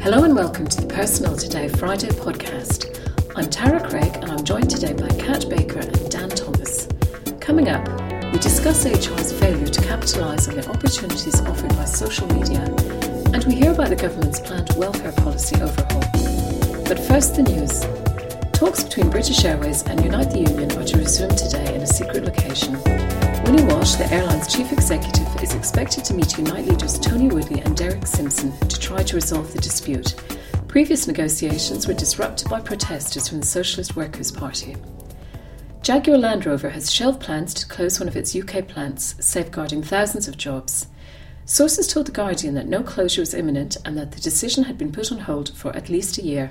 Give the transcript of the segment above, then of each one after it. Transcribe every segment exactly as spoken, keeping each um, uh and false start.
Hello and welcome to the Personnel Today Friday podcast. I'm Tara Craig and I'm joined today by Kat Baker and Dan Thomas. Coming up, we discuss H R's failure to capitalise on the opportunities offered by social media, and we hear about the government's planned welfare policy overhaul. But first, the news. Talks between British Airways and Unite the Union are to resume today in a secret location. Winnie Walsh, the airline's chief executive, is expected to meet Unite leaders Tony Woodley and Derek Simpson to try to resolve the dispute. Previous negotiations were disrupted by protesters from the Socialist Workers' Party. Jaguar Land Rover has shelved plans to close one of its U K plants, safeguarding thousands of jobs. Sources told The Guardian that no closure was imminent and that the decision had been put on hold for at least a year.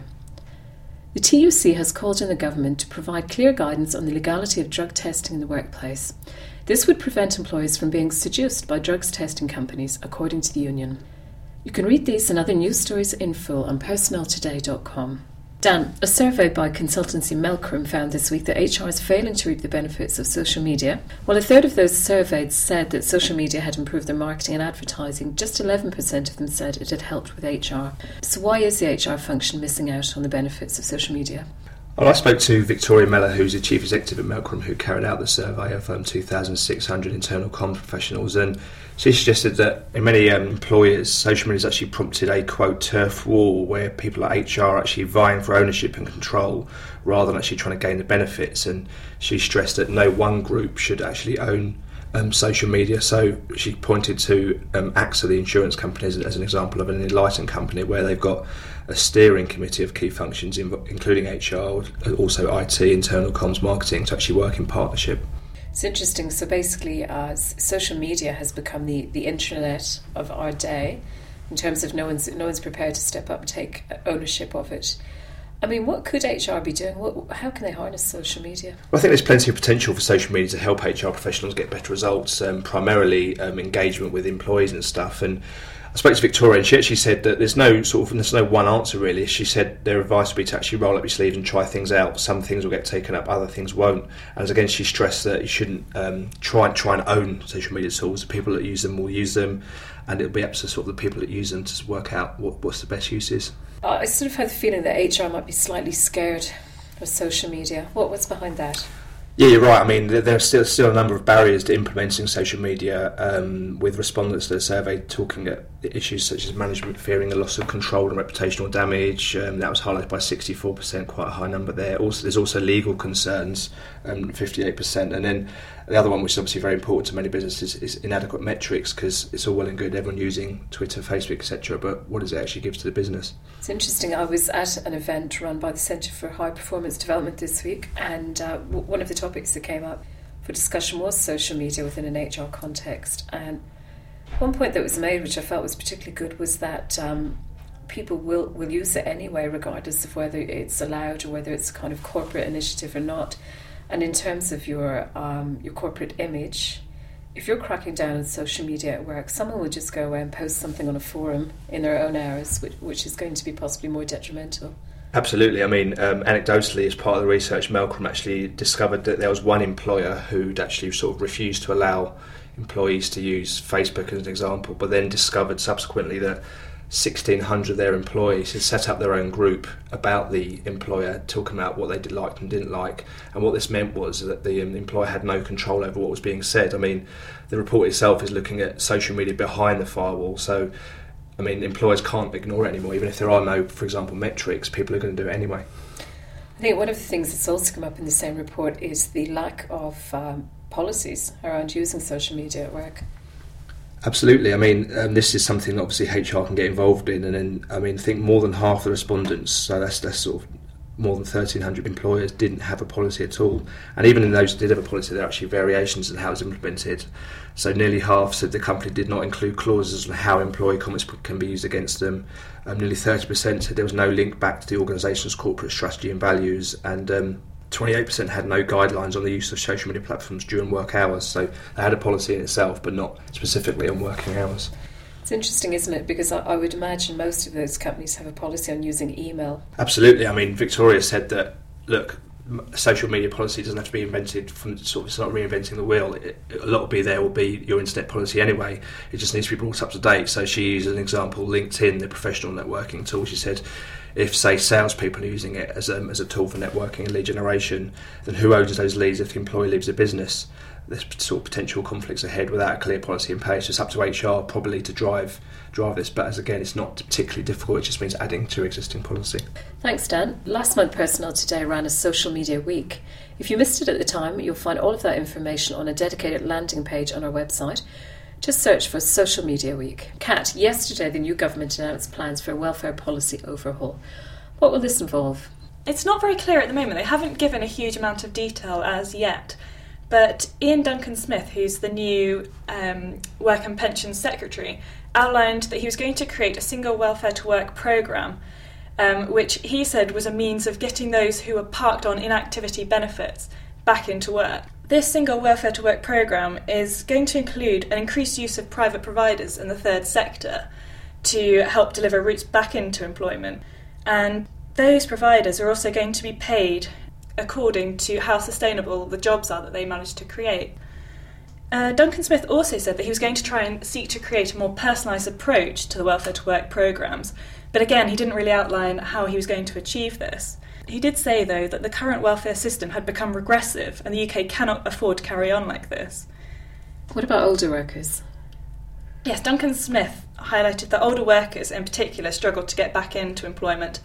The T U C has called on the government to provide clear guidance on the legality of drug testing in the workplace. This would prevent employees from being seduced by drugs testing companies, according to the union. You can read these and other news stories in full on personnel today dot com. Dan, a survey by consultancy Melcrum found this week that H R is failing to reap the benefits of social media. While a third of those surveyed said that social media had improved their marketing and advertising, just eleven percent of them said it had helped with H R. So why is the H R function missing out on the benefits of social media? Well, I spoke to Victoria Mellor, who's the chief executive at Melcrum, who carried out the survey of um, two thousand six hundred internal comms professionals, and she suggested that in many um, employers, social media has actually prompted a, quote, turf war where people at H R are actually vying for ownership and control rather than actually trying to gain the benefits. And she stressed that no one group should actually own um, social media. So she pointed to um, AXA, the insurance company, as, as an example of an enlightened company where they've got a steering committee of key functions, including H R, also I T, internal comms, marketing, to actually work in partnership. It's interesting. So basically, uh, social media has become the, the internet of our day in terms of no one's no one's prepared to step up and take ownership of it. I mean, what could H R be doing? What, how can they harness social media? Well, I think there's plenty of potential for social media to help H R professionals get better results, um, primarily um, engagement with employees and stuff. And I spoke to Victoria and she actually said that there's no sort of there's no one answer really. She said their advice would be to actually roll up your sleeves and try things out. Some things will get taken up, other things won't. And again, she stressed that you shouldn't um, try try and own social media tools. The people that use them will use them, and it'll be up to sort of the people that use them to work out what, what's the best uses. I sort of had the feeling that H R might be slightly scared of social media. What what's behind that? Yeah, you're right. I mean, there are still still a number of barriers to implementing social media, um, with respondents to the survey talking at issues such as management fearing a loss of control and reputational damage. Um, that was highlighted by sixty-four percent, quite a high number there. Also, there's also legal concerns, um, fifty-eight percent. And then the other one, which is obviously very important to many businesses, is inadequate metrics, because it's all well and good everyone using Twitter, Facebook, et cetera, but what does it actually give to the business? It's interesting. I was at an event run by the Centre for High Performance Development this week, and uh, w- one of the topics that came up for discussion was social media within an H R context. And one point that was made, which I felt was particularly good, was that um, people will, will use it anyway, regardless of whether it's allowed or whether it's a kind of corporate initiative or not. And in terms of your um, your corporate image, if you're cracking down on social media at work, someone will just go away and post something on a forum in their own hours, which, which is going to be possibly more detrimental. Absolutely. I mean, um, anecdotally, as part of the research, Melcrum actually discovered that there was one employer who'd actually sort of refused to allow employees to use Facebook as an example, but then discovered subsequently that sixteen hundred of their employees had set up their own group about the employer, talking about what they did liked and didn't like. And what this meant was that the um, employer had no control over what was being said. I mean, the report itself is looking at social media behind the firewall. So, I mean, employers can't ignore it anymore. Even if there are no, for example, metrics, people are going to do it anyway. I think one of the things that's also come up in the same report is the lack of um, policies around using social media at work. Absolutely. I mean, um, this is something that obviously H R can get involved in, and then I mean, I think more than half the respondents, so that's that's sort of more than thirteen hundred employers, didn't have a policy at all. And even in those that did have a policy, there are actually variations in how it's implemented. So nearly half said the company did not include clauses on how employee comments can be used against them. Um, nearly thirty percent said there was no link back to the organisation's corporate strategy and values, and um, twenty-eight percent had no guidelines on the use of social media platforms during work hours. So they had a policy in itself, but not specifically on working hours. It's interesting, isn't it? Because I, I would imagine most of those companies have a policy on using email. Absolutely. I mean, Victoria said that, look, social media policy doesn't have to be invented from sort of, it's not reinventing the wheel. It, a lot will be there will be your internet policy anyway. It just needs to be brought up to date. So she used as an example LinkedIn, the professional networking tool. She said, if say salespeople are using it as a, as a tool for networking and lead generation, then who owns those leads if the employee leaves the business? There's sort of potential conflicts ahead without a clear policy in place. So it's up to H R probably to drive drive this, but as again, it's not particularly difficult. It just means adding to existing policy. Thanks, Dan. Last month, Personnel Today ran a social media week. If you missed it at the time, you'll find all of that information on a dedicated landing page on our website. Just search for Social Media Week. Kat, yesterday the new government announced plans for a welfare policy overhaul. What will this involve? It's not very clear at the moment. They haven't given a huge amount of detail as yet. But Ian Duncan-Smith, who's the new um, Work and Pensions Secretary, outlined that he was going to create a single welfare to work programme, um, which he said was a means of getting those who were parked on inactivity benefits back into work. This single welfare to work programme is going to include an increased use of private providers in the third sector to help deliver routes back into employment. And those providers are also going to be paid according to how sustainable the jobs are that they managed to create. Uh, Duncan-Smith also said that he was going to try and seek to create a more personalised approach to the welfare to work programmes, but again he didn't really outline how he was going to achieve this. He did say, though, that the current welfare system had become regressive and the U K cannot afford to carry on like this. What about older workers? Yes, Duncan-Smith highlighted that older workers in particular struggle to get back into employment.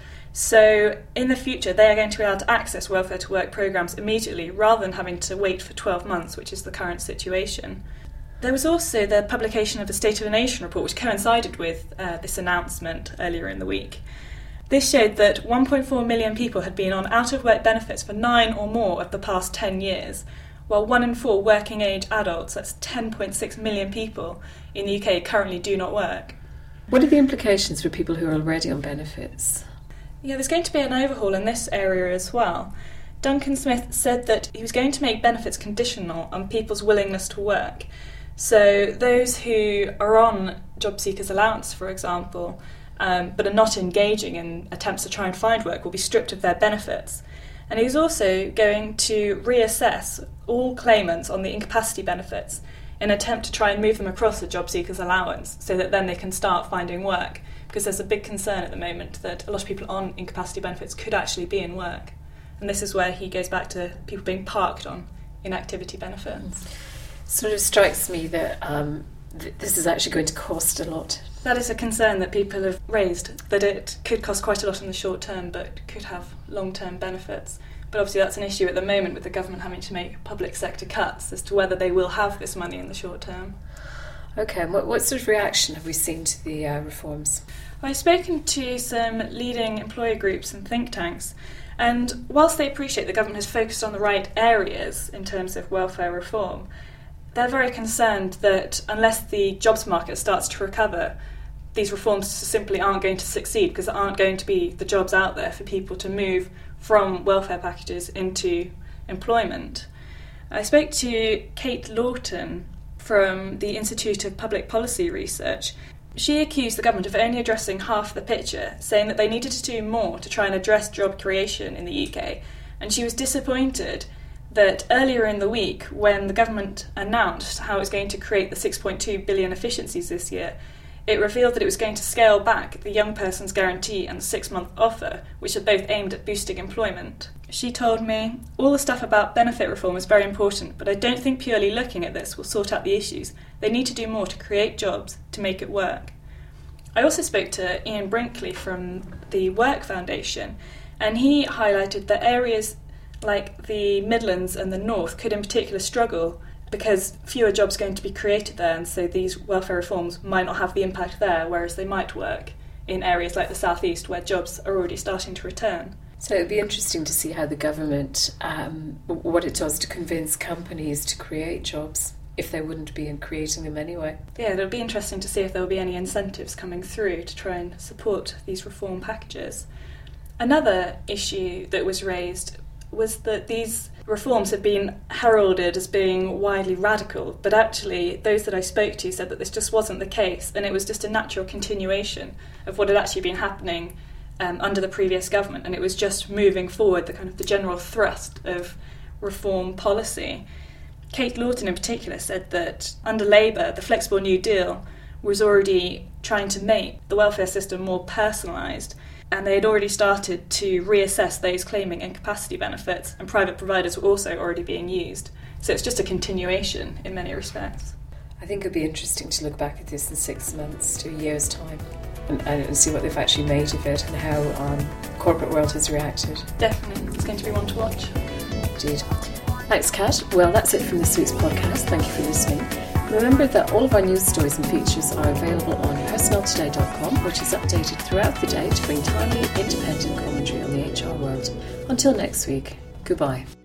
So in the future, they are going to be able to access welfare to work programmes immediately rather than having to wait for twelve months, which is the current situation. There was also the publication of a State of the Nation report, which coincided with uh, this announcement earlier in the week. This showed that one point four million people had been on out-of-work benefits for nine or more of the past ten years, while one in four working-age adults, that's ten point six million people in the U K, currently do not work. What are the implications for people who are already on benefits? Yeah, there's going to be an overhaul in this area as well. Duncan-Smith said that he was going to make benefits conditional on people's willingness to work. So those who are on job seekers allowance, for example, um, but are not engaging in attempts to try and find work, will be stripped of their benefits. And he's also going to reassess all claimants on the incapacity benefits in an attempt to try and move them across the job seekers allowance so that then they can start finding work. Because there's a big concern at the moment that a lot of people on incapacity benefits could actually be in work. And this is where he goes back to people being parked on inactivity benefits. Sort of strikes me that um, th- this is actually going to cost a lot. That is a concern that people have raised, that it could cost quite a lot in the short term but could have long-term benefits. But obviously that's an issue at the moment with the government having to make public sector cuts as to whether they will have this money in the short term. Okay, and what, what sort of reaction have we seen to the uh, reforms? Well, I've spoken to some leading employer groups and think tanks, and whilst they appreciate the government has focused on the right areas in terms of welfare reform, they're very concerned that unless the jobs market starts to recover, these reforms simply aren't going to succeed because there aren't going to be the jobs out there for people to move from welfare packages into employment. I spoke to Kate Lawton from the Institute of Public Policy Research. She accused the government of only addressing half the picture, saying that they needed to do more to try and address job creation in the U K. And she was disappointed that earlier in the week, when the government announced how it was going to create the six point two billion efficiencies this year, it revealed that it was going to scale back the Young Person's Guarantee and the six-month offer, which are both aimed at boosting employment. She told me, all the stuff about benefit reform is very important, but I don't think purely looking at this will sort out the issues. They need to do more to create jobs, to make it work. I also spoke to Ian Brinkley from the Work Foundation, and he highlighted that areas like the Midlands and the North could in particular struggle because fewer jobs are going to be created there, and so these welfare reforms might not have the impact there, whereas they might work in areas like the South East where jobs are already starting to return. So it'd be interesting to see how the government, um, what it does to convince companies to create jobs if they wouldn't be creating them anyway. Yeah, it'll be interesting to see if there will be any incentives coming through to try and support these reform packages. Another issue that was raised was that these reforms have been heralded as being widely radical, but actually those that I spoke to said that this just wasn't the case, and it was just a natural continuation of what had actually been happening um, under the previous government, and it was just moving forward the kind of the general thrust of reform policy. Kate Lawton in particular said that under Labour, the Flexible New Deal was already trying to make the welfare system more personalised, and they had already started to reassess those claiming incapacity benefits, and private providers were also already being used. So it's just a continuation in many respects. I think it'd be interesting to look back at this in six months to a year's time and, and see what they've actually made of it and how um, the corporate world has reacted. Definitely, it's going to be one to watch. Indeed. Thanks, Kat. Well, that's it from this week's podcast. Thank you for listening. Remember that all of our news stories and features are available on personnel today dot com, which is updated throughout the day to bring timely, independent commentary on the H R world. Until next week, goodbye.